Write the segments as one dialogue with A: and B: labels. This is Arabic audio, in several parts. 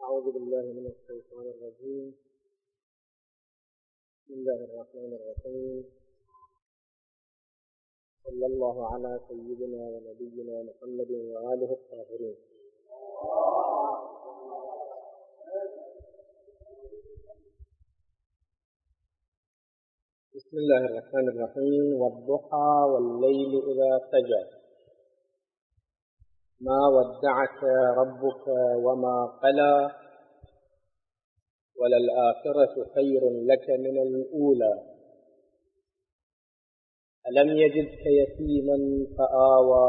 A: أعوذ بالله من الشيطان الرجيم. بسم الله الرحمن الرحيم. صلى الله على سيدنا ونبينا محمد وآله الطاهرين. بسم الله الرحمن الرحيم. والضحى والليل إذا سجى ما ودعك ربك وما قلى وللآخرة خير لك من الأولى ألم يجدك يتيما فآوى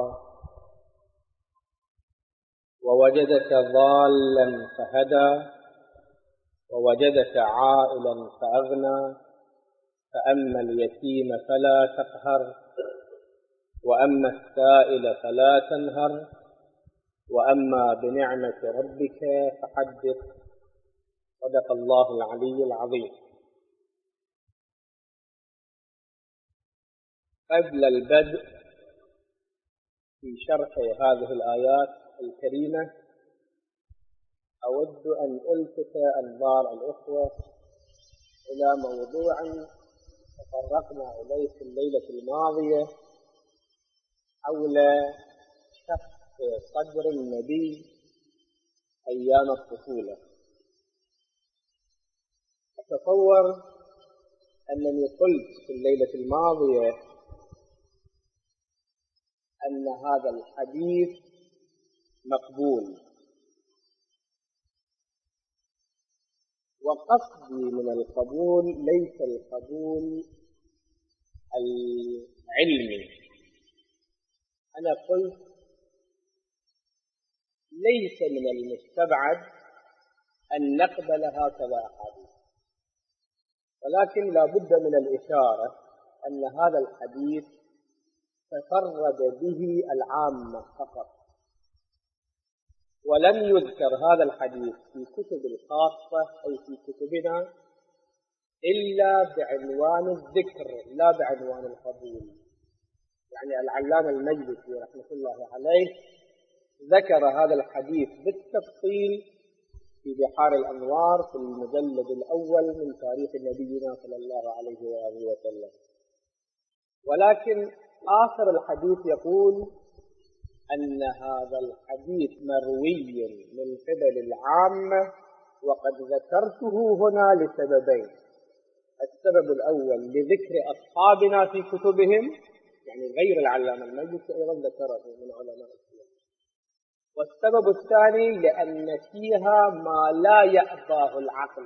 A: ووجدك ضالا فهدى ووجدك عائلا فأغنى فأما اليتيم فلا تقهر وأما السائل فلا تنهر وأما بنعمة ربك فحدث. صدق الله العلي العظيم. قبل البدء في شرح هذه الآيات الكريمة أود أن ألفت أنظار الأخوة إلى موضوع تطرقنا إليه في الليلة الماضية حول شق صدر النبي أيام الطفولة. أتصور أنني قلت في الليلة الماضية أن هذا الحديث مقبول، وقصدي من القبول ليس القبول العلمي. أنا قلت ليس من المستبعد أن نقبل هكذا أحاديث، ولكن لا بد من الإشارة أن هذا الحديث تفرد به العامة فقط، ولم يذكر هذا الحديث في كتب الخاصة أو في كتبنا إلا بعنوان الذكر لا بعنوان القبول. يعني العلامة المجلسي رحمة الله عليه ذكر هذا الحديث بالتفصيل في بحار الأنوار في المجلد الأول من تاريخ نبينا صلى الله عليه وآله وسلم، ولكن آخر الحديث يقول أن هذا الحديث مروي من قبل العامة، وقد ذكرته هنا لسببين. السبب الأول لذكر أصحابنا في كتبهم، يعني غير العلامة المجلسي أيضا ذكره من علماء السلف، والسبب الثاني لأن فيها ما لا يأباه العقل،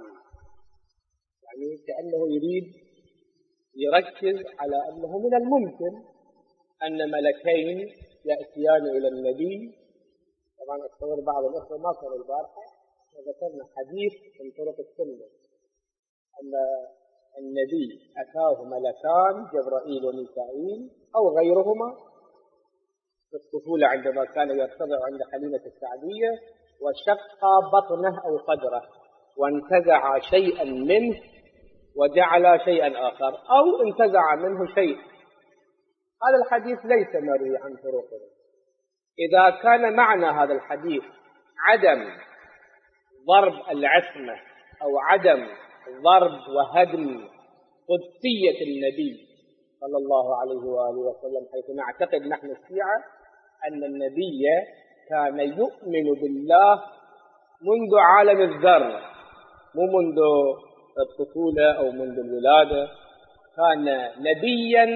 A: يعني كأنه يريد يركز على أنه من الممكن أن ملكين يأتيان إلى النبي. طبعا أتصور بعض الأخوة ما كانوا البارحة وذكرنا حديث من طرق السنة أن النبي أتاه ملكان جبرائيل وميكائيل أو غيرهما في الطفولة عندما كان يرتضع عند حليمة السعدية، وشق بطنه أو صدره وانتزع شيئا منه وجعل شيئا آخر، أو انتزع منه شيء. هذا الحديث ليس مروي عن طرقه. إذا كان معنى هذا الحديث عدم ضرب العصمة أو عدم ضرب وهدم قدسية النبي صلى الله عليه وآله وسلم، حيث نعتقد نحن الشيعة أن النبي كان يؤمن بالله منذ عالم الذر، مو منذ الطفولة أو منذ الولادة، كان نبيا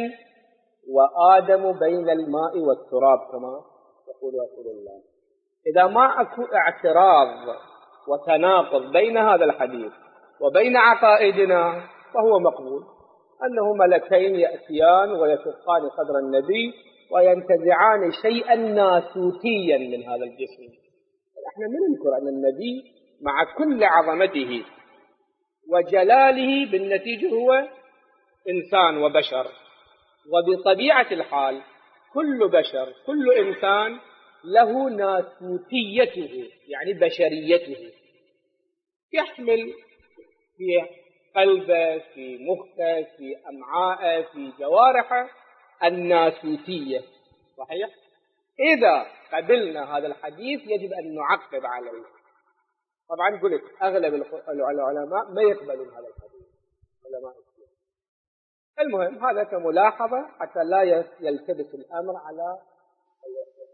A: وآدم بين الماء والتراب كما يقول رسول الله. إذا ما أكو اعتراض وتناقض بين هذا الحديث وبين عقائدنا فهو مقبول، أنه ملكين يأتيان ويشقان صدر النبي وينتزعان شيئا ناسوتيا من هذا الجسم. احنا ما ننكر أن النبي مع كل عظمته وجلاله بالنتيجة هو إنسان وبشر، وبطبيعة الحال كل بشر كل إنسان له ناسوتيته، يعني بشريته، يحمل في قلبه في مخه في أمعائه في جوارحه الناسوتية. صحيح؟ إذا قبلنا هذا الحديث يجب أن نعقب عليه طبعا قلت أغلب العلماء ما يقبلون هذا الحديث، علماء السيرة. المهم هذا كملاحظة حتى لا يلتبس الأمر على الوحي.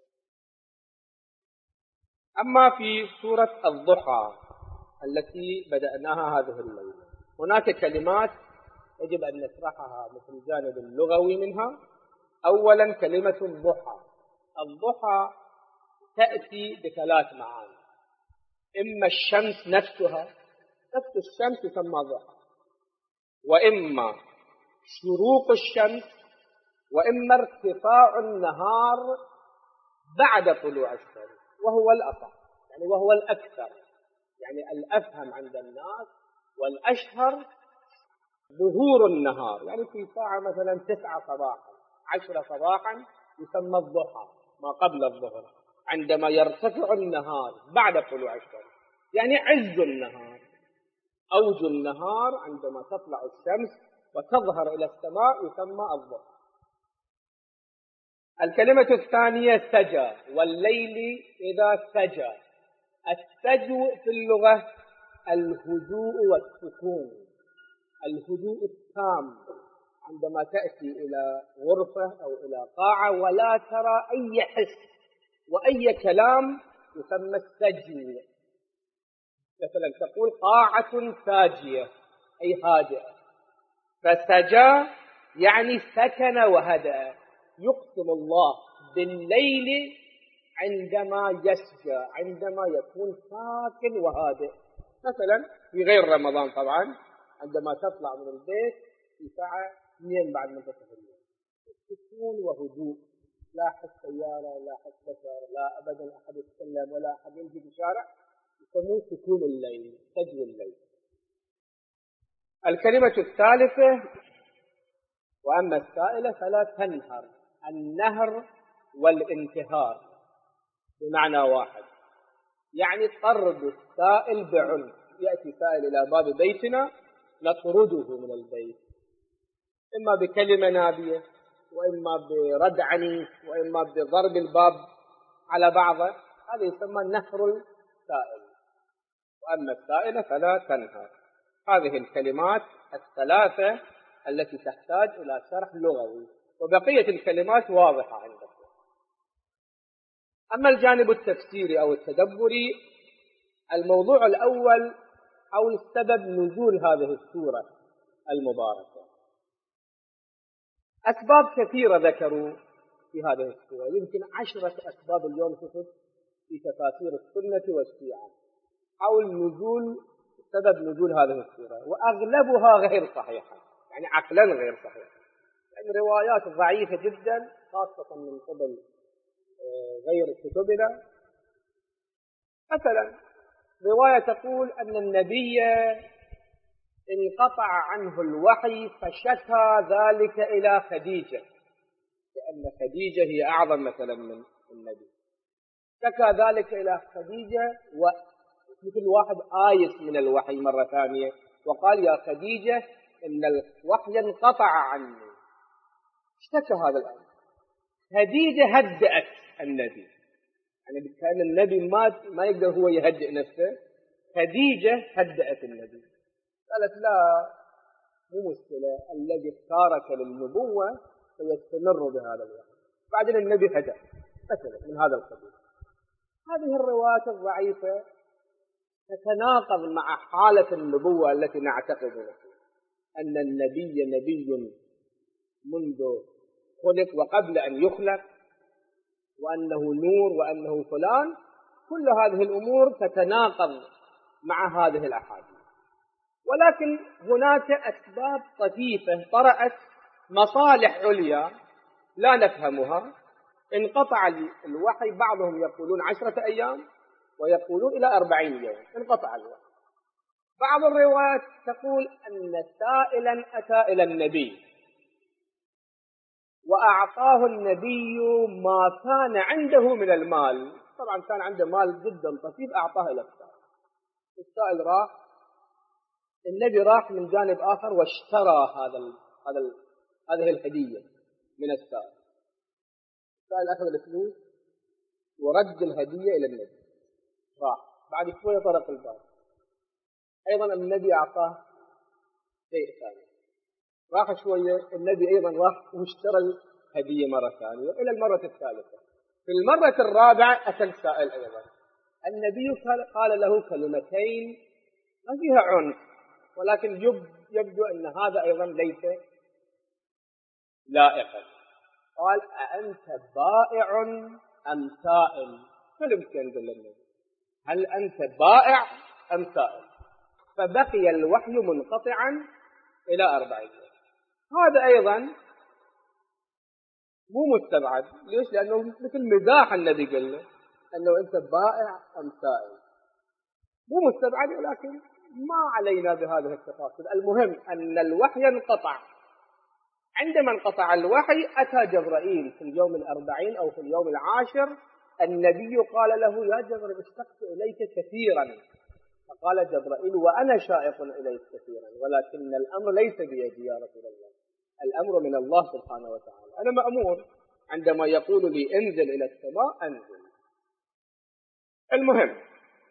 A: أما في سورة الضحى التي بدأناها هذه الليلة، هناك كلمات يجب أن نشرحها مثل الجانب اللغوي منها. أولا كلمة الضحى. الضحى تأتي بثلاث معاني: إما الشمس نفسها، نفس الشمس يسمى ضحى، وإما شروق الشمس، وإما ارتفاع النهار بعد طلوع الشمس، وهو الأصح يعني وهو الأكثر، يعني الأفهم عند الناس والأشهر ظهور النهار، يعني في ساعة مثلا 9 صباحا 10 صباحا يسمى الضحى ما قبل الظهر، عندما يرتفع النهار بعد طلوع الشمس، يعني عز النهار، أوج النهار عندما تطلع الشمس وتظهر إلى السماء يسمى الضحى. الكلمة الثانية سجى، والليل إذا سجى. السجو في اللغة الهدوء والسكون، الهدوء التام، عندما تأتي إلى غرفة أو إلى قاعة ولا ترى أي حس وأي كلام يسمى السجو. مثلا تقول قاعة ساجية أي هادئة، فسجى يعني سكن وهدأ. يقسم الله بالليل عندما يسجى، عندما يكون ساكن وهادئ. مثلا في غير رمضان طبعا عندما تطلع من البيت في ساعة 2 بعد منتصف الليل، سكون وهدوء، لا حس سيارة، لا حس بشر، لا أبدا أحد يتكلم ولا أحد يمشي في الشارع، يسموه سكون الليل، سجو الليل. الكلمة الثالثة وأما السائلة فلا تنهر. النهر والانتهار بمعنى واحد، يعني طرد السائل بعنف. يأتي سائل إلى باب بيتنا نطرده من البيت، إما بكلمة نابية، وإما برد عنيف، وإما بضرب الباب على بعضه، هذا يسمى نهر السائل. وأما السائلة فلا تنهر. هذه الكلمات الثلاثة التي تحتاج إلى شرح لغوي، وبقية الكلمات واضحة عندكم. أما الجانب التفسيري أو التدبري، الموضوع الأول حول سبب نزول هذه السورة المباركة. أسباب كثيرة ذكروا في هذه السورة، يمكن 10 أسباب اليوم كتب في تفاسير السنة والشيعة حول سبب نزول هذه السورة، وأغلبها غير صحيحة، يعني عقلا غير صحيحة، يعني روايات ضعيفة جدا خاصة من قبل غير كتبنا. مثلا رواية تقول أن النبي انقطع عنه الوحي فشكى ذلك إلى خديجة، لأن خديجة هي أعظم مثلا من النبي، شكى ذلك إلى خديجة، ومثل واحد آيس من الوحي مرة ثانية وقال يا خديجة إن الوحي انقطع عني، اشتكى هذا الأمر. خديجة هدأت النبي، يعني كان النبي ما يقدر هو يهدئ نفسه، خديجة هدأت النبي، قالت لا مو مشكلة، الذي اختارك للنبوة سيستمر بهذا الوحي. بعدين النبي هدأ مثلا من هذا القبيل. هذه الروايات الضعيفة تتناقض مع حالة النبوة التي نعتقد فيها، أن النبي نبي منذ خلق وقبل أن يخلق، وأنه نور وأنه فلان. كل هذه الأمور تتناقض مع هذه الأحاديث، ولكن هناك أسباب طفيفة طرأت، مصالح عليا لا نفهمها. انقطع الوحي، بعضهم يقولون 10 أيام ويقولون إلى 40 يوم انقطع الوحي. بعض الروايات تقول أن سائلا أتى إلى النبي وأعطاه النبي ما كان عنده من المال، طبعا كان عنده مال جدا طفيف أعطاه إلى السائل. السائل راح، النبي راح من جانب آخر واشترى هذه الهدية من السائل. السائل أخذ الفلوس ورد الهدية إلى النبي راح. بعد شوية طرق الباب، أيضا النبي أعطاه شيء ثاني. راح شوية النبي أيضا راح واشترى الهدية مرة ثانية إلى المرة الثالثة. في المرة الرابعة أتى السائل أيضا، النبي قال له كلمتين ما فيها عنف، ولكن يبدو أن هذا أيضا ليس لائقا. قال أأنت بائع أم سائل؟ كلمتين قال النبي، هل أنت بائع أم سائل؟ فبقي الوحي منقطعا إلى 40 يوم. هذا أيضا مو مستبعد. ليش؟ لأنه مثل مزاح النبي قال له أنه أنت بائع أم سائل، مو مستبعد، ولكن ما علينا بهذه التفاصيل. المهم أن الوحي انقطع. عندما انقطع الوحي أتى جبرائيل في اليوم 40 أو في اليوم 10. النبي قال له يا جبرائيل اشتقت إليك كثيرا. فقال جبرائيل وأنا شائق إليك كثيرا، ولكن الأمر ليس بيدي يا رسول الله، الأمر من الله سبحانه وتعالى. أنا مأمور عندما يقول لي انزل إلى السماء أنزل. المهم،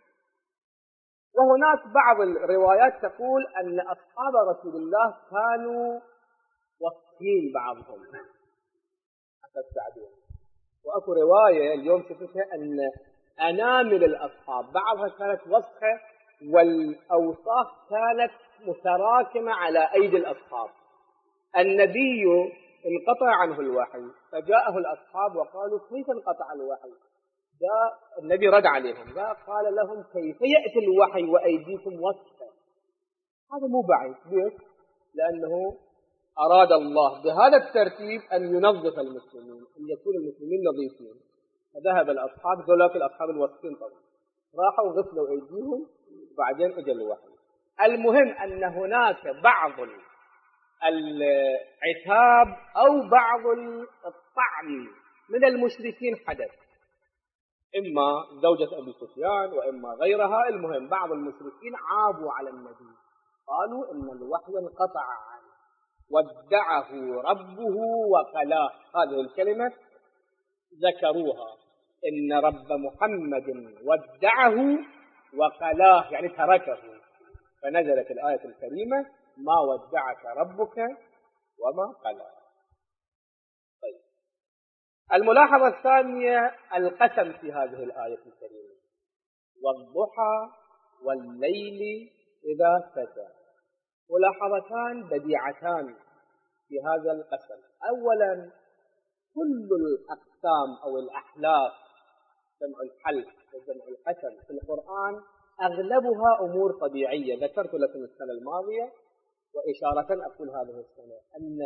A: وهناك بعض الروايات تقول أن أصحاب رسول الله كانوا وصفين بعضهم حسب التعبير. وأكو رواية اليوم شفتها أن أنامل الأصحاب بعضها كانت وسخة والأوصاف كانت متراكمة على أيدي الأصحاب. النبي انقطع عنه الوحي، فجاءه الأصحاب وقالوا كيف انقطع الوحي؟ جاء النبي رد عليهم، قال لهم كيف يأتي الوحي وأيديكم وسخة؟ هذا مو بعيد. ليش؟ لأنه أراد الله بهذا الترتيب أن ينظف المسلمين، أن يكون المسلمين نظيفين. فذهب الأصحاب، ذولاك الأصحاب الوسخين طبعا، راحوا غسلوا أيديهم وبعدين أجى الوحي. المهم أن هناك بعض العتاب أو بعض الطعن من المشركين حدث، إما زوجة أبي سفيان وإما غيرها. المهم بعض المشركين عابوا على النبي، قالوا إن الوحي انقطع عنه، ودعه ربه وقلاه. هذه الكلمة ذكروها، إن رب محمد ودعه وقلاه، يعني تركه. فنزلت الآية الكريمة ما ودعك ربك وما قلاه. طيب، الملاحظة الثانية القسم في هذه الآية الكريمة، والضحى والليل إذا سجى. ملاحظتان بديعتان في هذا القسم. أولا، كل الأقسام أو الأحلاف، جمع الحلف وجمع القسم في القرآن أغلبها أمور طبيعية. ذكرت لكم السنة الماضية وإشارة أقول هذه السنة أن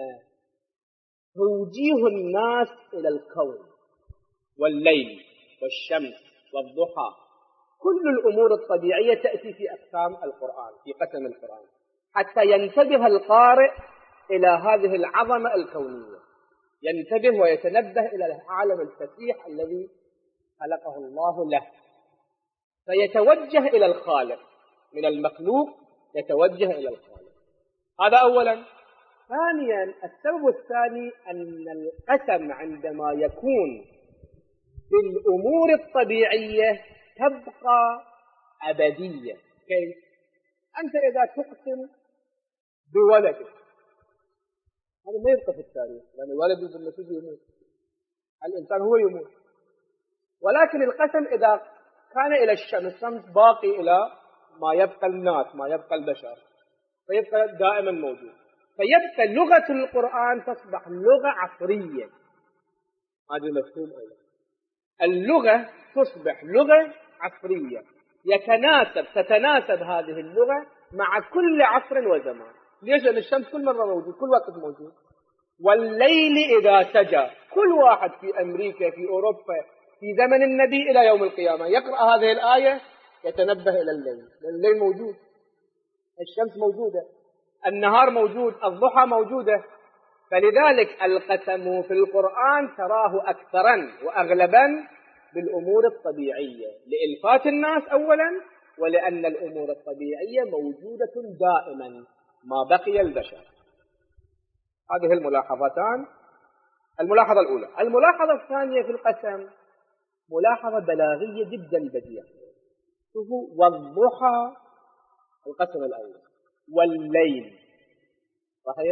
A: توجيه الناس إلى الكون والليل والشمس والضحى، كل الأمور الطبيعية تأتي في أقسام القرآن، في قسم القرآن، حتى ينتبه القارئ إلى هذه العظمة الكونية، ينتبه ويتنبه إلى العالم الفسيح الذي خلقه الله له، فيتوجه إلى الخالق. من المخلوق يتوجه إلى الخالق. هذا أولا. ثانيا، السبب الثاني أن القسم عندما يكون بالأمور الطبيعية تبقى أبدية. كيف؟ أنت إذا تقسم بولدك، هذا ما يبقى في التاريخ، لأن ولده بالنتيجة يموت، الإنسان هو يموت. ولكن القسم إذا كان إلى الشمس باقي إلى ما يبقى الناس، ما يبقى البشر، فيبقى دائما موجود. فيبقى لغة القرآن تصبح لغة عصرية. هذا مفهوم أيضا. اللغة تصبح لغة عصرية، تتناسب هذه اللغة مع كل عصر وزمان. ليش؟ لأن الشمس كل مرة موجود، كل وقت موجود. والليل إذا سجى، كل واحد في أمريكا، في أوروبا، في زمن النبي إلى يوم القيامة يقرأ هذه الآية يتنبه إلى الليل، لأن الليل موجود، الشمس موجودة، النهار موجود، الضحى موجودة. فلذلك القسم في القرآن تراه أكثرا وأغلبا بالأمور الطبيعية، لإلفات الناس أولا، ولأن الأمور الطبيعية موجودة دائما ما بقي البشر. هذه الملاحظتان. الملاحظة الأولى. الملاحظة الثانية في القسم ملاحظة بلاغية جدا بديعة. شوفوا، والضحى القسم الأول، والليل، صحيح،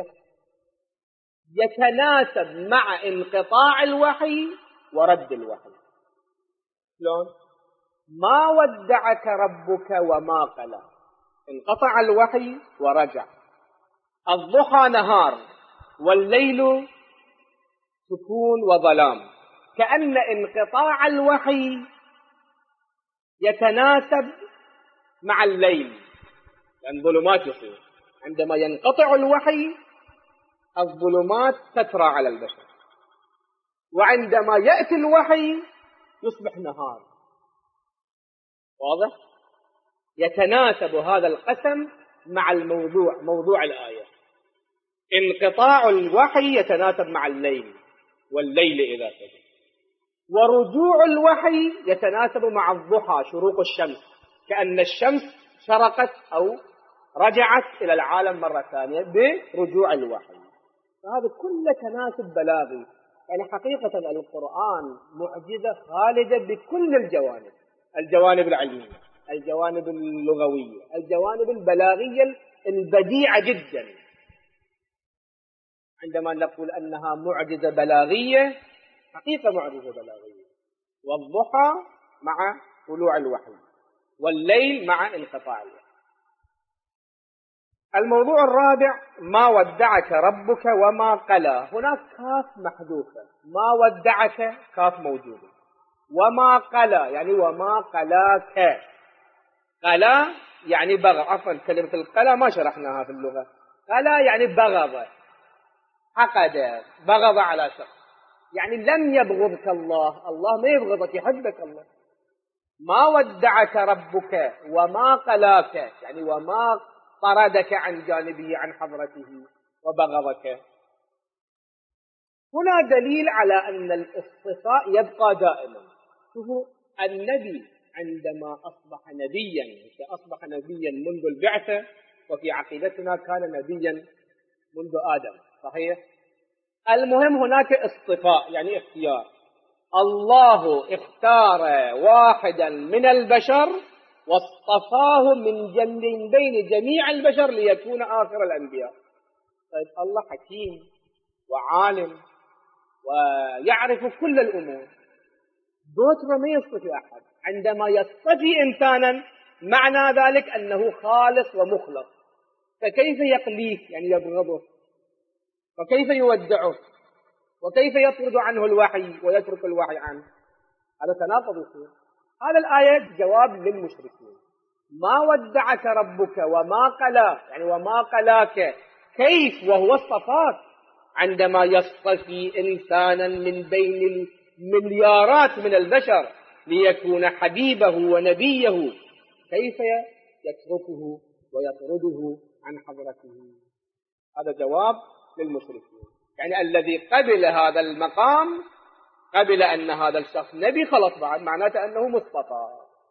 A: يتناسب مع انقطاع الوحي ورد الوحي. شلون؟ ما ودعك ربك وما قلى، انقطع الوحي ورجع. الضحى نهار والليل سكون وظلام، كأن انقطاع الوحي يتناسب مع الليل، لأن ظلمات يصير عندما ينقطع الوحي، الظلمات تترى على البشر، وعندما يأتي الوحي يصبح نهار. واضح؟ يتناسب هذا القسم مع الموضوع، موضوع الآية. انقطاع الوحي يتناسب مع الليل، والليل إذا سجى، ورجوع الوحي يتناسب مع الضحى، شروق الشمس، كأن الشمس شرقت أو رجعت إلى العالم مرة ثانية برجوع الوحي. فهذا كله تناسب بلاغي. يعني حقيقة القرآن معجزة خالدة بكل الجوانب، الجوانب العلمية، الجوانب اللغوية، الجوانب البلاغية البديعة جدا. عندما نقول أنها معجزة بلاغية، حقيقة معجزة بلاغية. والضحى مع طلوع الوحي، والليل مع انقطاع الوحي. الموضوع الرابع، ما ودعك ربك وما قلى. هناك كاف محذوفة، ما ودعك كاف موجودة، وما قلى يعني وما قلاك. قلى يعني بغض، عفوا كلمة القلى ما شرحناها في اللغة. قلى يعني بغض، حقد، بغض على شخص، يعني لم يبغضك الله، الله ما يبغضك، يحبك الله. ما ودعك ربك وما قلاك يعني وما طردك عن جانبه، عن حضرته، وبغضك. هنا دليل على أن الاصطفاء يبقى دائما. شوفوا، النبي عندما أصبح نبيا، أصبح نبيا منذ البعثة، وفي عقيدتنا كان نبيا منذ آدم، صحيح؟ المهم هناك اصطفاء يعني اختيار. الله اختار واحدا من البشر واصطفاه من بين جميع البشر ليكون آخر الأنبياء. طيب الله حكيم وعالم ويعرف كل الأمور، دوتر ما يصطفي أحد. عندما يصطفي إنسانا معنى ذلك أنه خالص ومخلص، فكيف يقليه يعني يبغضه، وكيف يودعه، وكيف يطرد عنه الوحي ويترك الوحي عنه؟ هذا تناقض يصير. هذا الآية جواب للمشركين. ما ودعك ربك وما قلى يعني وما قلاك، كيف وهو اصطفاك؟ عندما يصطفي إنسانا من بين المليارات من البشر ليكون حبيبه ونبيه، كيف يتركه ويطرده عن حضرته؟ هذا جواب للمشركين. يعني الذي قبل هذا المقام قبل أن هذا الشخص نبي، خلص بعد معناته أنه مصطفى.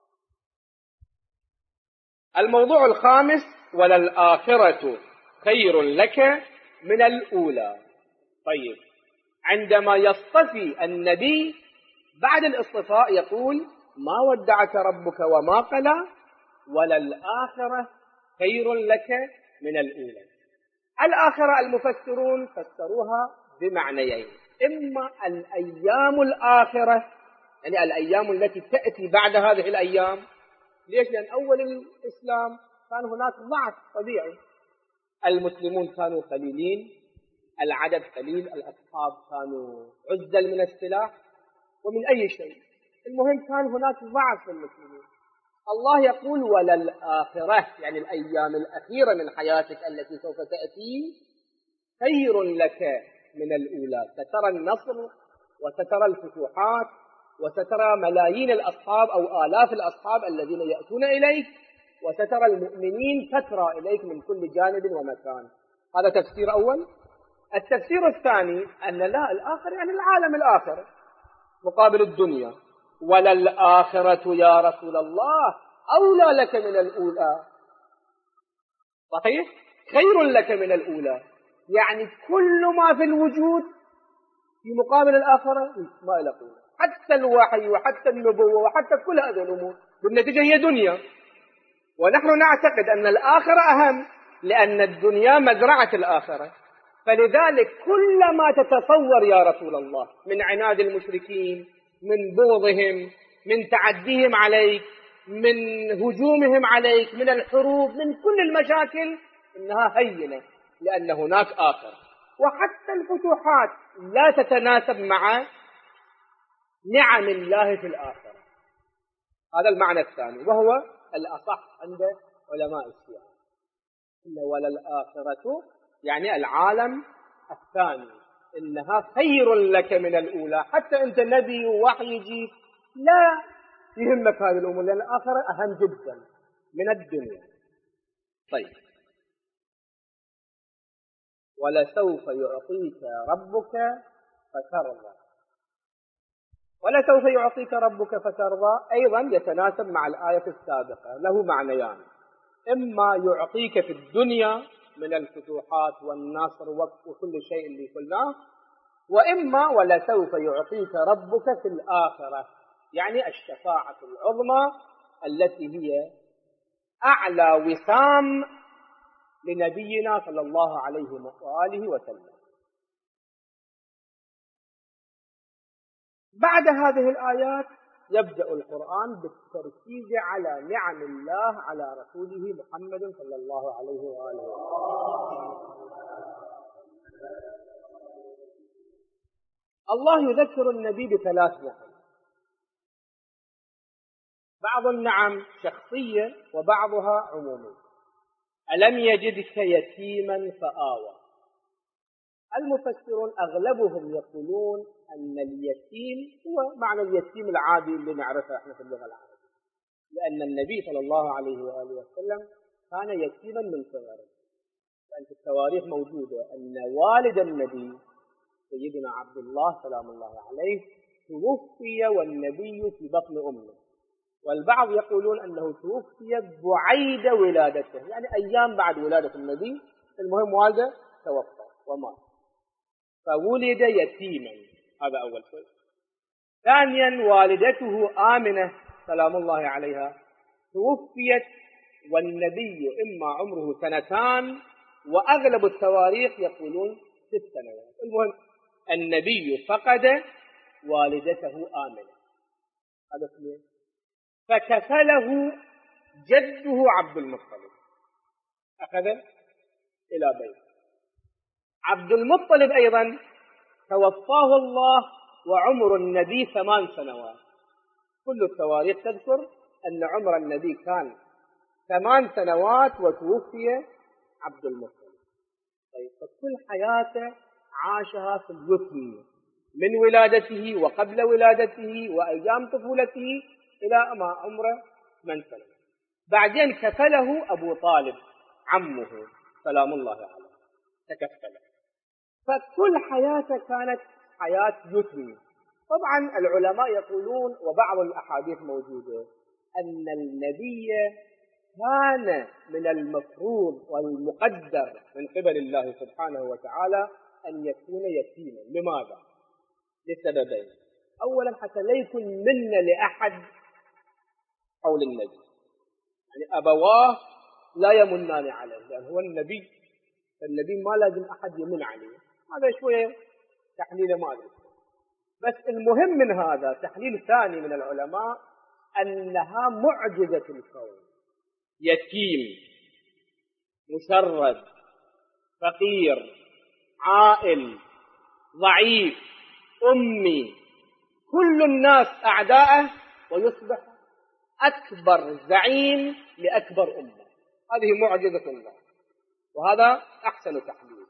A: الموضوع الخامس، وللآخرة خير لك من الأولى. طيب، عندما يصطفي النبي بعد الاصطفاء يقول ما ودعك ربك وما قلى، وللآخرة خير لك من الأولى. الآخرة المفسرون فسروها بمعنيين: إما الأيام الآخرة يعني الأيام التي تأتي بعد هذه الأيام. ليش؟ لأن أول الإسلام كان هناك ضعف طبيعي، المسلمون كانوا قليلين، العدد قليل، الأصحاب كانوا عزل من السلاح ومن أي شيء، المهم كان هناك ضعف في المسلمين. الله يقول وللآخرة يعني الأيام الأخيرة من حياتك التي سوف تأتي خير لك من الأولى. سترى النصر وسترى الفتوحات وسترى ملايين الأصحاب أو آلاف الأصحاب الذين يأتون إليك، وسترى المؤمنين تترى إليك من كل جانب ومكان. هذا تفسير أول. التفسير الثاني أن لا، الآخر يعني العالم الآخر مقابل الدنيا. وللآخرة يا رسول الله أولى لك من الأولى. صحيح؟ خير لك من الأولى يعني كل ما في الوجود في مقابل الآخرة ما له قيمة، حتى الوحي وحتى النبوة وحتى كل هذه الأمور بالنتيجة هي دنيا، ونحن نعتقد أن الآخرة أهم، لأن الدنيا مزرعة الآخرة. فلذلك كلما تتصور يا رسول الله من عناد المشركين، من بغضهم، من تعديهم عليك، من هجومهم عليك، من الحروب، من كل المشاكل، إنها هينة، لأن هناك آخر. وحتى الفتوحات لا تتناسب مع نعم الله في الآخرة. هذا المعنى الثاني، وهو الأصح عند علماء السياسة، إن وللآخرة يعني العالم الثاني إنها خير لك من الأولى. حتى أنت نبي ووحي يجيك لا يهمك هذه الأمور، لأن الآخرة أهم جدا من الدنيا. طيب، ولسوف يعطيك ربك فترضى. ولسوف يعطيك ربك فترضى أيضا يتناسب مع الآية السابقة، له معنيان: إما يعطيك في الدنيا من الفتوحات والنصر وكل شيء اللي قلناه، وإما ولسوف يعطيك ربك في الآخرة، يعني الشفاعة العظمى التي هي أعلى وسام لنبينا صلى الله عليه وآله وسلم. بعد هذه الآيات يبدأ القرآن بالتركيز على نعم الله على رسوله محمد صلى الله عليه وآله وسلم. الله يذكر النبي بثلاث نعم، بعض النعم شخصية وبعضها عمومية. ألم يجدك يتيما فآوى. المفسرون أغلبهم يقولون أن اليتيم هو معنى اليتيم العادي اللي نعرفه احنا في اللغة العربية، لأن النبي صلى الله عليه وآله وسلم كان يتيما من صغره. لأن في التواريخ موجودة أن والد النبي سيدنا عبد الله سلام الله عليه توفي والنبي في بطن أمه، والبعض يقولون أنه توفي بعيد ولادته، يعني أيام بعد ولادة النبي. المهم والده توفى ومات، فولد يتيما. هذا أول شيء. ثانيا، والدته آمنة سلام الله عليها توفيت والنبي إما عمره 2، وأغلب التواريخ يقولون 6 سنوات. المهم النبي فقد والدته آمنة. هذا اثنين. فكفله جده عبد المطلب، أخذ إلى بيت عبد المطلب. أيضا توفاه الله وعمر النبي 8 سنوات. كل التواريخ تذكر أن عمر النبي كان 8 سنوات وتوفي عبد المطلب. طيب، فكل حياته عاشها في اليتم من ولادته وقبل ولادته وأيام طفولته إلى ما عمره 8 سنوات. بعدين كفله أبو طالب عمه سلام الله عليه، تكفله. فكل حياته كانت حياة يتم. طبعا العلماء يقولون، وبعض الأحاديث موجودة، أن النبي كان من المفروض والمقدر من قبل الله سبحانه وتعالى أن يكون يتيما. لماذا؟ لسببين. أولا، حتى لا يكون من لأحد حول النبي، يعني أبواه لا يمنان عليه، لأن هو النبي، فالنبي ما لازم أحد يمن عليه. هذا شوية تحليل ما أدري، بس المهم من هذا تحليل ثاني من العلماء أنها معجزة الكون. يتيم، مشرد، فقير، عائل، ضعيف، أمي، كل الناس أعداءه، ويصبح أكبر زعيم لأكبر أمة. هذه معجزة الله، وهذا أحسن تحليل.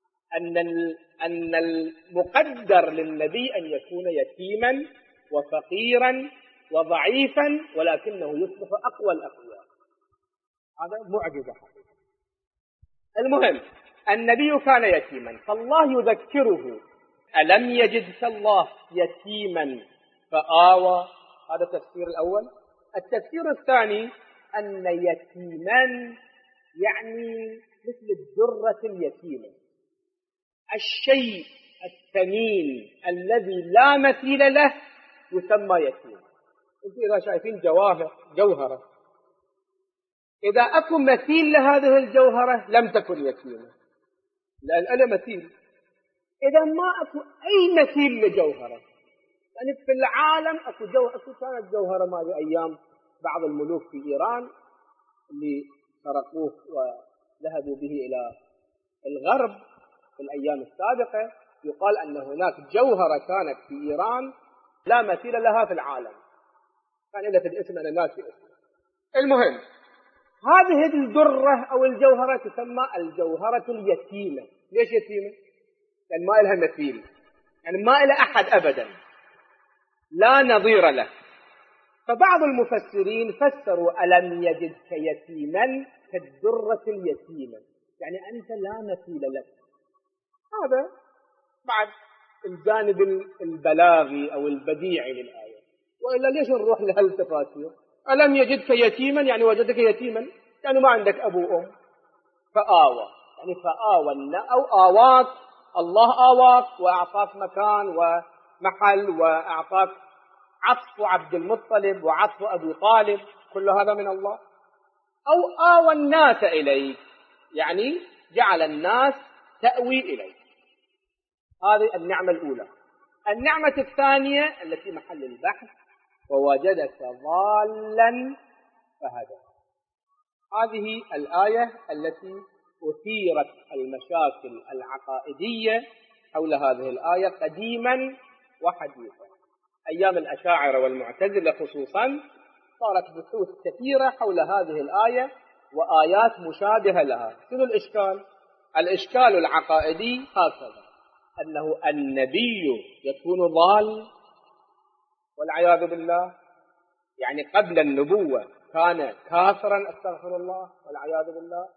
A: أن المقدر للنبي أن يكون يتيما وفقيرا وضعيفا، ولكنه يصبح أقوى الأقوياء. هذا معجزة حقيقة. المهم النبي كان يتيما، فالله يذكره: ألم يجدك الله يتيما فآوى. هذا التفسير الأول. التفسير الثاني أن يتيما يعني مثل الدرة اليتيمة، الشيء الثمين الذي لا مثيل له يسمى يتيم. أنتم إذا شايفين جوهرة، إذا أكو مثيل لهذه الجوهرة لم تكن يتيمة، لأن أنا مثيل. إذا ما أكو أي مثيل لجوهرة، يعني في العالم أكو كانت جوهرة ما أيام بعض الملوك في إيران اللي سرقوه وذهبوا به إلى الغرب في الأيام السابقة، يقال أن هناك جوهرة كانت في إيران لا مثيل لها في العالم، كان إذا في الاسم أنا ناسي اسمه. المهم، هذه الدرة أو الجوهرة تسمى الجوهرة اليتيمة. ليش يتيمة؟ لأن ما لها مثيل، يعني ما لها أحد أبدا، لا نظير له. فبعض المفسرين فسروا ألم يجدك يتيما كالدرة اليتيمة، يعني أنت لا مثيل لك. هذا بعد الجانب البلاغي أو البديعي للآية، وإلا ليش نروح لهالتفاسير؟ ألم يجدك يتيما يعني وجدك يتيما، يعني ما عندك أبو وأم، فآوى، يعني فآوى أو آواك، الله آواك وأعطاك مكان ومحل، وأعطاك عطف عبد المطلب وعطف أبي طالب، كل هذا من الله. أو آوى الناس إليك، يعني جعل الناس تأوي إليك. هذه النعمة الأولى. النعمة الثانية التي محل البحث، ووجدك ضالا فهدى. هذه الآية التي أثيرت المشاكل العقائدية حول هذه الآية قديما وحديثا. أيام الأشاعرة والمعتزلة خصوصا صارت بحوث كثيرة حول هذه الآية وآيات مشابهة لها. شنو الإشكال؟ الإشكال العقائدي هكذا، أنه النبي يكون ضال والعياذ بالله، يعني قبل النبوة كان كافرا، استغفر الله والعياذ بالله.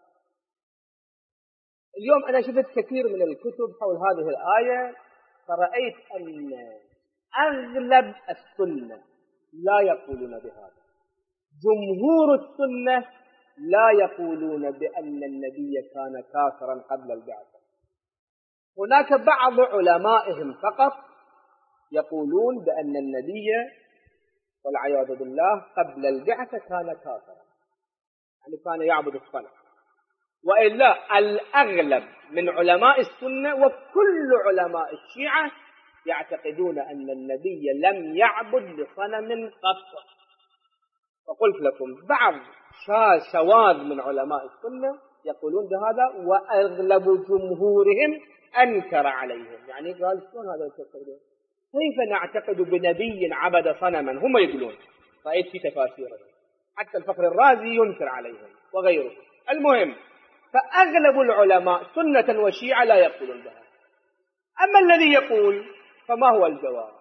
A: اليوم أنا شفت كثير من الكتب حول هذه الآية، فرأيت أن أغلب السنة لا يقولون بهذا. جمهور السنة لا يقولون بأن النبي كان كافرا قبل البعثة. هناك بعض علمائهم فقط يقولون بأن النبي والعياذ بالله قبل البعثة كان كافرا، يعني كان يعبد الصنم. وإلا الأغلب من علماء السنة وكل علماء الشيعة يعتقدون أن النبي لم يعبد لصنم قط. وقلت لكم بعض شواذ من علماء السنة يقولون بهذا، وأغلب جمهورهم أنكر عليهم. يعني قال شلون هذا يتفسرون؟ كيف نعتقد بنبي عبد صنما؟ هم يقولون، رأيت في تفاسيرهم حتى الفخر الرازي ينكر عليهم وغيره. المهم، فأغلب العلماء سنة وشيعة لا يقولون بها. أما الذي يقول فما هو الجواب؟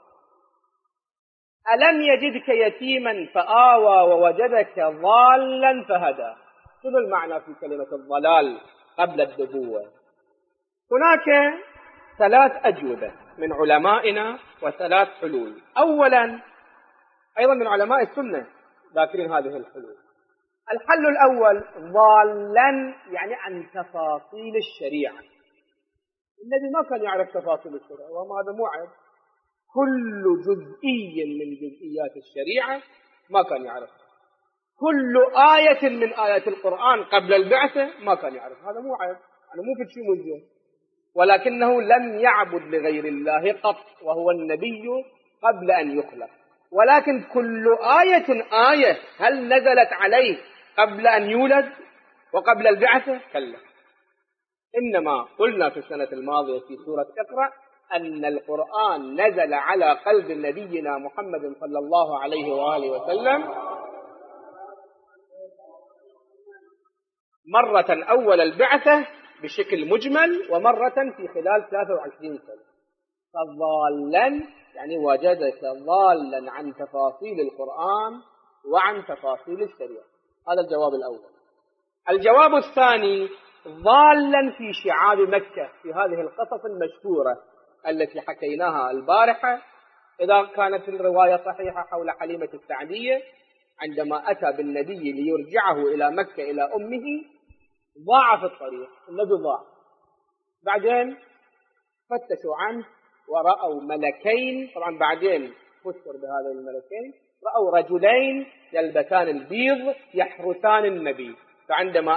A: ألم يجدك يتيما فآوى ووجدك ضالا فهدى. شنو المعنى في كلمة الضلال قبل النبوة؟ هناك 3 أجوبة من علمائنا و3 حلول. أولا، أيضا من علماء السنة ذاكرين هذه الحلول. الحل الأول، ضالا يعني عن تفاصيل الشريعة. النبي ما كان يعرف تفاصيل الشريعة، وهذا مو عيب. كل جزئي من جزئيات الشريعة ما كان يعرف. كل آية من آيات القرآن قبل البعثة ما كان يعرف، هذا مو عيب، يعني مو في شيء مزين. ولكنه لم يعبد لغير الله قط، وهو النبي قبل أن يخلق. ولكن كل آية هل نزلت عليه قبل أن يولد وقبل البعثة؟ كلا. إنما قلنا في السنة الماضية في سورة اقرأ أن القرآن نزل على قلب نبينا محمد صلى الله عليه وآله وسلم مرة أول البعثة بشكل مجمل، ومرة في خلال 23 سنة. فضالا يعني وجدك ضالا عن تفاصيل القرآن وعن تفاصيل الشريعة. هذا الجواب الأول. الجواب الثاني، ضالا في شعاب مكة، في هذه القصص المشهورة التي حكيناها البارحة. إذا كانت الرواية صحيحة حول حليمة السعدية عندما أتى بالنبي ليرجعه إلى مكة إلى أمه، ضاع في الطريق، النبي ضاع. بعدين فتشوا عنه ورأوا ملكين، طبعا بعدين فسر بهذين الملكين، رأوا رجلين يلبسان البيض يحرسان النبي، فعندما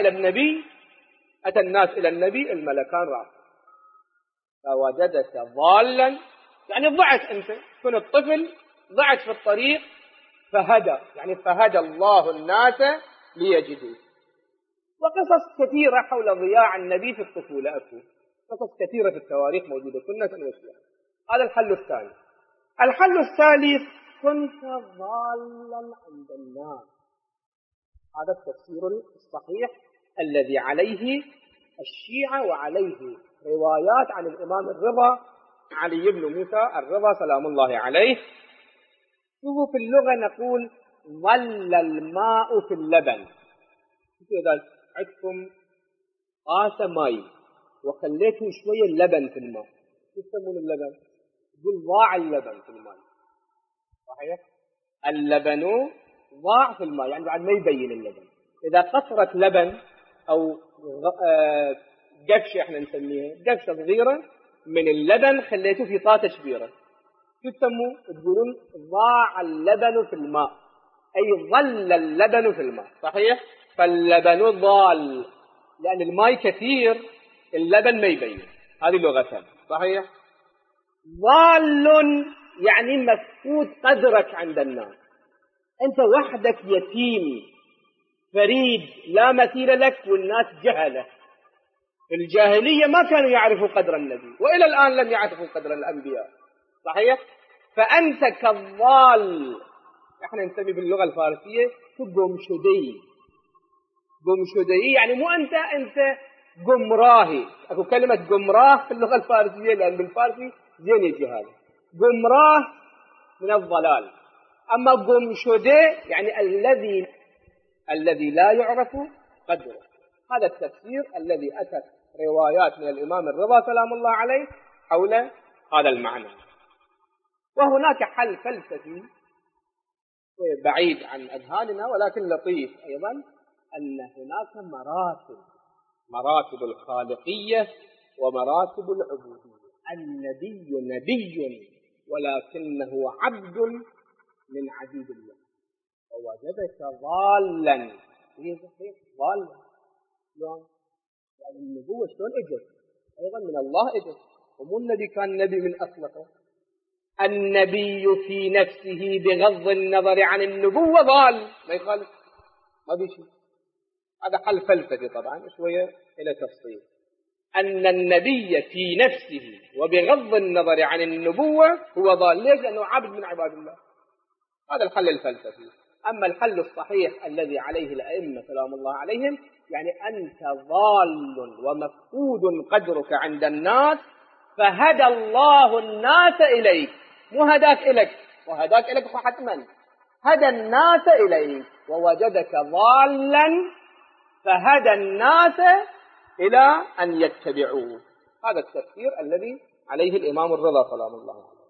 A: أتى الناس إلى النبي الملكان رأوا فوجدك ضالا، يعني ضعت أنت، كنت طفل ضعت في الطريق فهدى، يعني فهدى الله الناس ليجدوا. وقصص كثيرة حول ضياع النبي في الطفولة، قصص كثيرة في التواريخ موجودة كنا سنوشيها. هذا الحل الثاني. الحل الثالث: كنت ضالا عند الناس. هذا التفسير الصحيح الذي عليه الشيعة وعليه روايات عن الإمام الرضا علي بن موسى الرضا سلام الله عليه. شوفوا في اللغة نقول ظل الماء في اللبن. إذا عندكم قاس ماء وخليتوا شوية اللبن في الماء، شو يسمون اللبن؟ يقول ضاع اللبن في الماء. صحيح؟ اللبن ضاع في الماء، يعني بعد ما يبين اللبن. إذا قطرة لبن أو قفشة، احنا نسميها قفشة صغيرة من اللبن خليته في طاسة كبيرة، شو تسموه؟ تقولون ضاع اللبن في الماء، أي ظل اللبن في الماء. صحيح؟ فاللبن ضال، لأن الماء كثير اللبن ما يبين. هذه لغة. صحيح؟ ضال يعني مفقود قدرك عند الناس، أنت وحدك يتيم فريد لا مثيل لك، والناس جهلة. في الجاهلية ما كانوا يعرفوا قدر النبي، وإلى الآن لم يعرفوا قدر الأنبياء. صحيح؟ فأنت كالضال، احنا نسمي باللغة الفارسية قمشدي. قمشدي يعني مو أنت قمراهي. أكو كلمة قمراه في اللغة الفارسية لأن بالفارسي زين يجي هذا. قمراه من الضلال، أما قمشدي يعني الذي لا يعرف قدره. هذا التفسير الذي أتت روايات من الإمام الرضا سلام الله عليه حول هذا المعنى. وهناك حل فلسفي بعيد عن أذهاننا ولكن لطيف أيضا، أن هناك مراتب الخالقية ومراتب العبودية. النبي نبي ولكنه عبد من عبيد الله. ووجدك ضالا، ضالا شلون؟ يعني النبوة شلون اجت؟ ايضا من الله اجت، ومو النبي كان نبي من اصله. النبي في نفسه بغض النظر عن النبوة ضال، ما يخالف، ما بيشي. هذا حل فلسفي طبعا شوية الى تفصيل. أن النبي في نفسه وبغض النظر عن النبوة هو ضال. ليش؟ لأنه عبد من عباد الله. هذا الحل الفلسفي. أما الحل الصحيح الذي عليه الأئمة سلام الله عليهم، يعني أنت ضال ومفقود قدرك عند الناس، فهدى الله الناس إليك، مو هداك إليك، وهداك إليك حتما، هدى الناس إليك. ووجدك ضالا فهدى الناس إلى أن يتبعوه. هذا التفسير الذي عليه الإمام الرضا سلام الله عليه.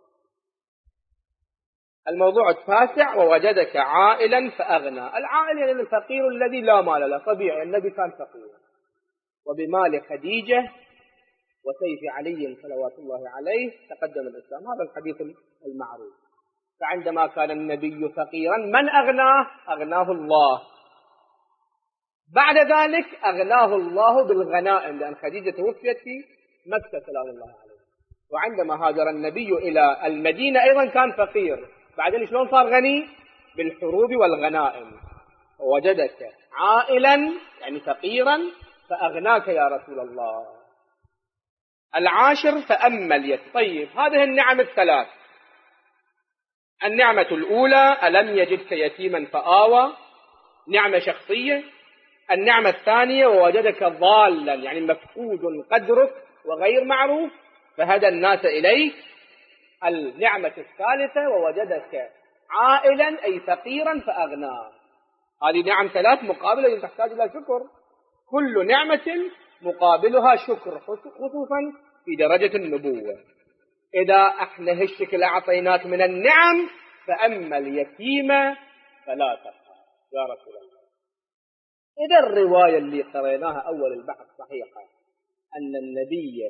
A: الموضوع التاسع: ووجدك عائلا فأغنى. العائل يعني الفقير الذي لا مال له، طبيعي النبي كان فقير. وبمال خديجة وسيف علي صلوات الله عليه تقدم الإسلام. هذا الحديث المعروف. فعندما كان النبي فقيرا من أغناه؟ أغناه الله. بعد ذلك أغناه الله بالغنائم، لأن خديجة توفيت في مكة سلام الله عليه. وعندما هاجر النبي إلى المدينة أيضا كان فقير، بعدين شلون صار غني؟ بالحروب والغنائم. ووجدك عائلا يعني فقيرا فأغناك يا رسول الله. العاشر: فأمل يتيم. طيب، هذه النعم الثلاث. النعمة الأولى: ألم يجدك يتيما فآوى، نعمة شخصية. النعمة الثانية: ووجدك ضالا يعني مفقود قدرك وغير معروف فهدى الناس إليك. النعمة الثالثة: ووجدك عائلا أي فقيرا فأغناه. هذه نعم ثلاث مقابلة تحتاج إلى شكر. كل نعمة مقابلها شكر، خصوصا في درجة النبوة. إذا احنا هالشكل أعطيناك من النعم فأما اليتيم فلا تقهر يا رسول الله. إذا الرواية اللي قريناها أول البحث صحيحة، أن النبي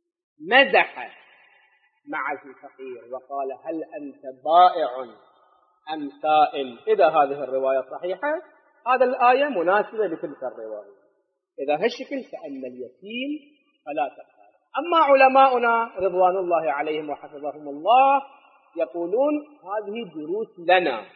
A: مزح مع الفقير وقال: هل أنت بائع أم سائل. إذا هذه الرواية صحيحة هذا الآية مناسبة لتلك الرواية. إذا هالشكل فأما اليتيم فلا تقهر. أما علماؤنا رضوان الله عليهم وحفظهم الله يقولون هذه دروس لنا.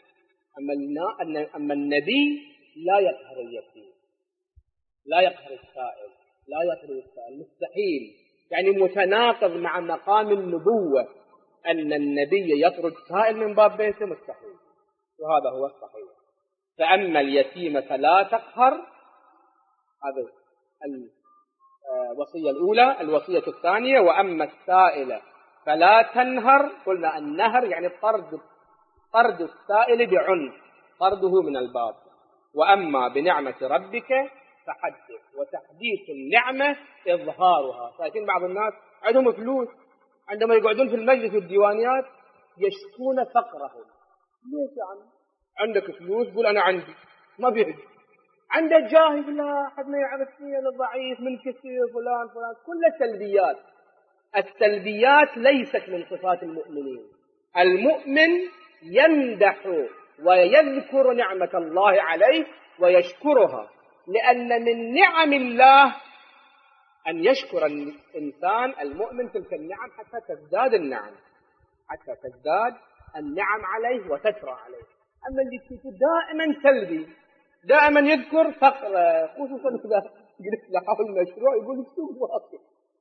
A: أما النبي لا يقهر اليتيم، لا يقهر السائل، لا يقهر السائل، مستحيل. يعني متناقض مع مقام النبوة أن النبي يطرد سائل من باب بيته، مستحيل. وهذا هو الصحيح. فأما اليتيم فلا تقهر، هذا الوصية الأولى. الوصية الثانية وأما السائل فلا تنهر. قلنا النهر يعني طرد السائل بعنف، طرده من الباب. وأما بنعمة ربك فحدث. وتحديث النعمة إظهارها. لكن بعض الناس عندهم فلوس، عندما يقعدون في المجلس والديوانيات يشكون فقرهم. ليش يا عم؟ عندك فلوس قول أنا عندي، ما بيعد. عنده جاه، لا حد ما يعرفني، أنا ضعيف من كثير فلان كل سلبيات. السلبيات ليست من صفات المؤمنين. المؤمن يمدح ويذكر نعمة الله عليه ويشكرها، لأن من نعم الله أن يشكر الإنسان المؤمن تلك النعم حتى تزداد النعم، حتى تزداد النعم عليه وتسرى عليه. أما اللي دائما سلبي، دائما يذكر فقر، خصوصا إذا قلت له حول مشروع يقول السوق واقع.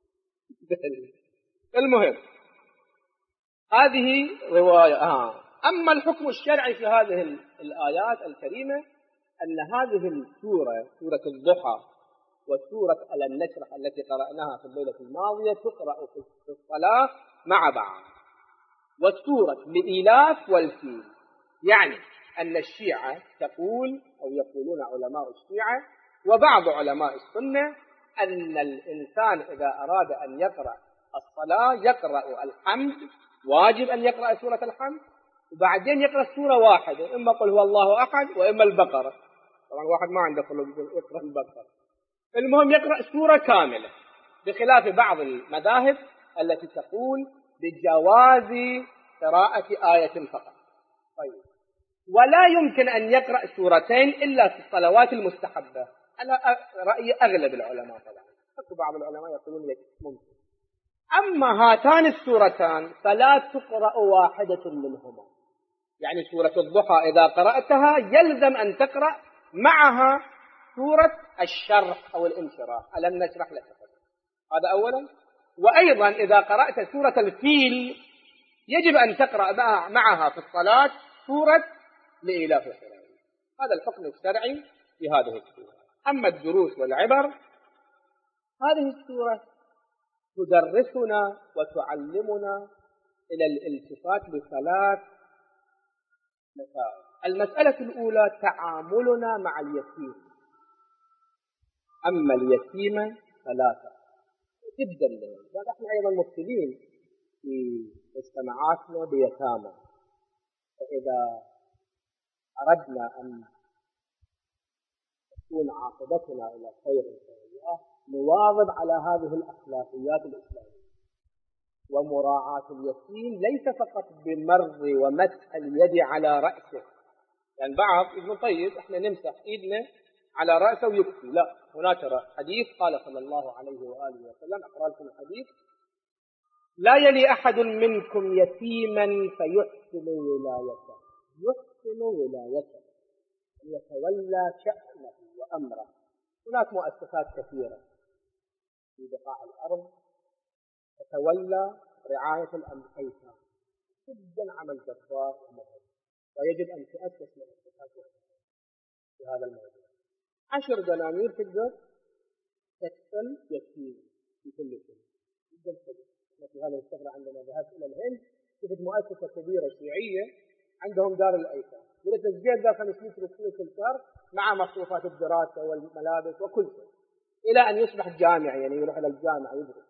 A: المهم هذه رواية. أما الحكم الشرعي في هذه الآيات الكريمة أن هذه السورة، سورة الضحى وسورة ألم نشرح التي قرأناها في الليلة الماضية، تقرأ في الصلاة مع بعض. والسورة لإيلاف والفيل. يعني أن الشيعة تقول أو يقولون علماء الشيعة وبعض علماء السنة أن الإنسان إذا أراد أن يقرأ الصلاة يقرأ الحمد، واجب أن يقرأ سورة الحمد، وبعدين يقرأ سورة واحدة، إما قل هو الله أحد وإما البقرة. طبعا واحد ما عنده خلق يقرأ البقرة. المهم يقرأ سورة كاملة، بخلاف بعض المذاهب التي تقول بجواز قراءة آية فقط. طيب، ولا يمكن أن يقرأ سورتين إلا في الصلوات المستحبة على رأي أغلب العلماء. طبعا بعض العلماء يقولون لك ممكن. أما هاتان السورتان فلا تقرأ واحدة منهما. يعني سورة الضحى إذا قرأتها يلزم أن تقرأ معها سورة الشرح أو الانشراح، ألم نشرح لك صدرك. هذا أولا. وأيضا إذا قرأت سورة الفيل يجب أن تقرأ معها في الصلاة سورة لإيلاف قريش. هذا الحكم الشرعي في هذه السورة. أما الدروس والعبر، هذه السورة تدرسنا وتعلمنا إلى الالتفات بثلاث مسائل. المسألة الأولى تعاملنا مع اليتيم. أما اليتيم ثلاثة جدا لنا. نحن أيضا مبتلين في مجتمعاتنا بيتامى، فإذا أردنا أن تكون عاقبتنا إلى خير إن شاء الله نواظب على هذه الأخلاقيات الإسلامية. ومراعاة اليتيم ليس فقط بمر ومسح اليد على رأسه. يعني بعض ابن طيب احنا نمسح ايدنا على رأسه ويكفي، لا. هناك حديث قال صلى الله عليه وآله وسلم، أقرأ لكم الحديث: لا يلي أحد منكم يتيما فيحسن ولايته. يحسن ولايته يتولى شأنه وأمره. هناك مؤسسات كثيرة في بقاع الأرض تتولى رعاية الأيتام، جدا عمل جبار ومهم، ويجب أن تؤسس مؤسسات في هذا الموضوع. 10 دنانير تقدر تكفل يتيم في كل سنة، جدا حلو. في هذا الشهر عندما ذهبت إلى الهند شفت مؤسسة كبيرة شيعية عندهم دار الأيتام، قلت الزيت ذا 500 رسول كل شهر مع مصروفات الدراسة والملابس وكل شيء، إلى أن يصبح جامعي، يعني يروح إلى الجامعة يدرس.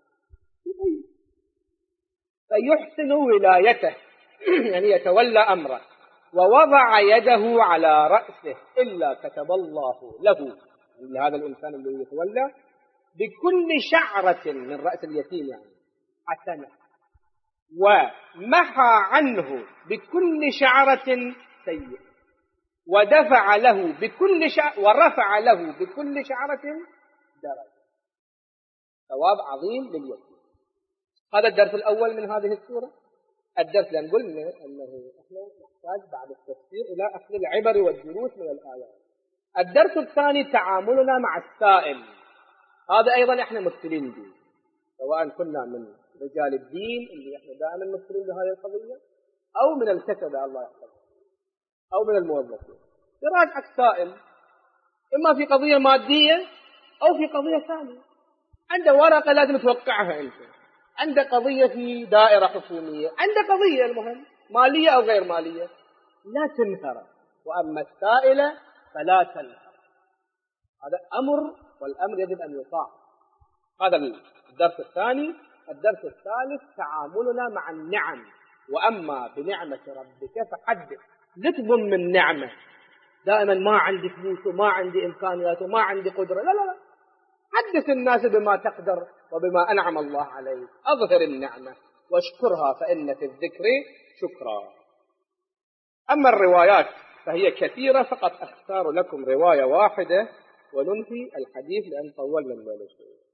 A: فيحسن ولايته يعني يتولى أمره، ووضع يده على رأسه إلا كتب الله له، لهذا الإنسان الذي يتولى بكل شعرة من رأس اليتيم يعني حسنة. ومحى عنه بكل شعرة سيئة ودفع له بكل ورفع له بكل شعرة درجة. ثواب عظيم للوكيل. هذا الدرس الأول من هذه السورة. الدرس اللي قلنا أنه إحنا نحتاج بعد التفسير إلى أخذ العبر والدروس من الآيات. الدرس الثاني تعاملنا مع السائل. هذا أيضا إحنا مبتلين به، سواء كنا من رجال الدين اللي إحنا دائما مبتلين بهذه القضية، أو من الكتبة الله يحفظهم، أو من الموظفين. يراجعك سائل إما في قضية مادية أو في قضية ثانية. عنده ورقة لازم توقعها أنت، عنده قضية في دائرة حكومية، عنده قضية المهم مالية أو غير مالية، لا تنهر. وأما السائلة فلا تنهر. هذا أمر، والأمر يجب أن يطاع. هذا الدرس الثاني. الدرس الثالث تعاملنا مع النعم. وأما بنعمة ربك فحدث. لا تظن من نعمة دائما ما عندي فلوس وما عندي إمكانيات وما عندي قدرة، لا لا لا، حدث الناس بما تقدر وبما أنعم الله عليك. أظهر النعمة واشكرها فإن في الذكر شكرا. أما الروايات فهي كثيرة، فقط أختار لكم رواية واحدة وننهي الحديث لأن طولنا الليلة شوية.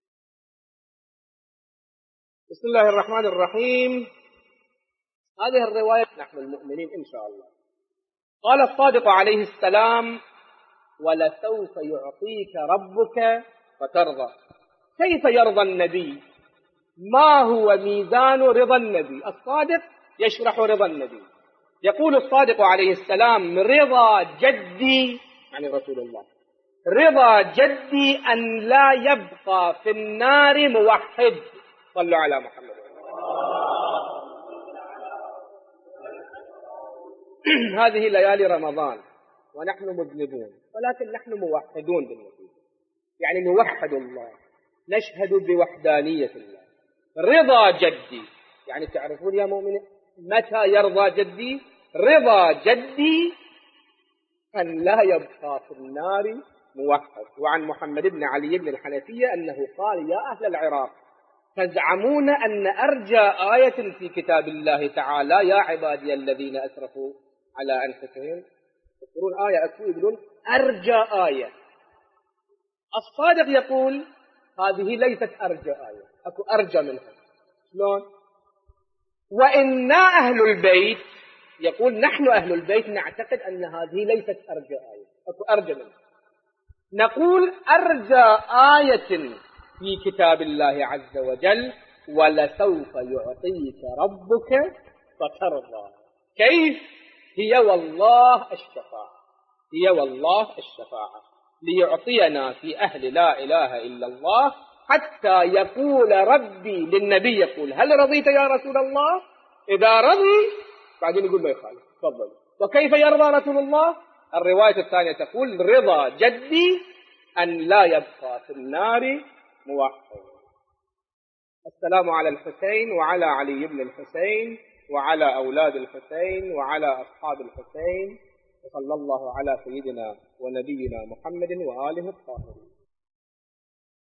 A: بسم الله الرحمن الرحيم. هذه الرواية نحن المؤمنين إن شاء الله. قال الصادق عليه السلام: ولسوف يعطيك ربك فترضى. كيف يرضى النبي؟ ما هو ميزان رضا النبي؟ الصادق يشرح رضا النبي. يقول الصادق عليه السلام: رضا جدي، يعني رسول الله، رضا جدي أن لا يبقى في النار موحد. صلوا على محمد. هذه ليالي رمضان ونحن مذنبون، ولكن نحن موحدون بالنتيجة، يعني نوحد الله، نشهد بوحدانية الله. رضا جدي، يعني تعرفون يا مؤمنين متى يرضى جدي؟ رضا جدي أن لا يبقى في النار موحد. وعن محمد بن علي بن الحنفية أنه قال: يا أهل العراق، تزعمون أن أرجى آية في كتاب الله تعالى يا عبادي الذين أسرفوا على أنفسهم، يذكرون آية أكو يقولون أرجى آية. الصادق يقول هذه ليست أرجى آية، أكو أرجى منها. شلون؟ وإنا أهل البيت، يقول نحن أهل البيت نعتقد أن هذه ليست أرجى آية، أكو أرجى منها. نقول أرجى آية في كتاب الله عز وجل: ولسوف يعطيك ربك فترضى. كيف؟ هي والله الشفاعة، هي والله الشفاعة، ليعطينا في أهل لا إله إلا الله، حتى يقول ربي للنبي، يقول: هل رضيت يا رسول الله؟ إذا رضي بعدين يقول ما يخالف، تفضل. وكيف يرضى رسول الله؟ الرواية الثانية تقول: رضا جدي أن لا يبقى في النار موحد. السلام على الحسين وعلى علي بن الحسين وعلى أولاد الحسين وعلى أصحاب الحسين، وصلى الله على سيدنا ونبينا محمد وآله الطاهرين.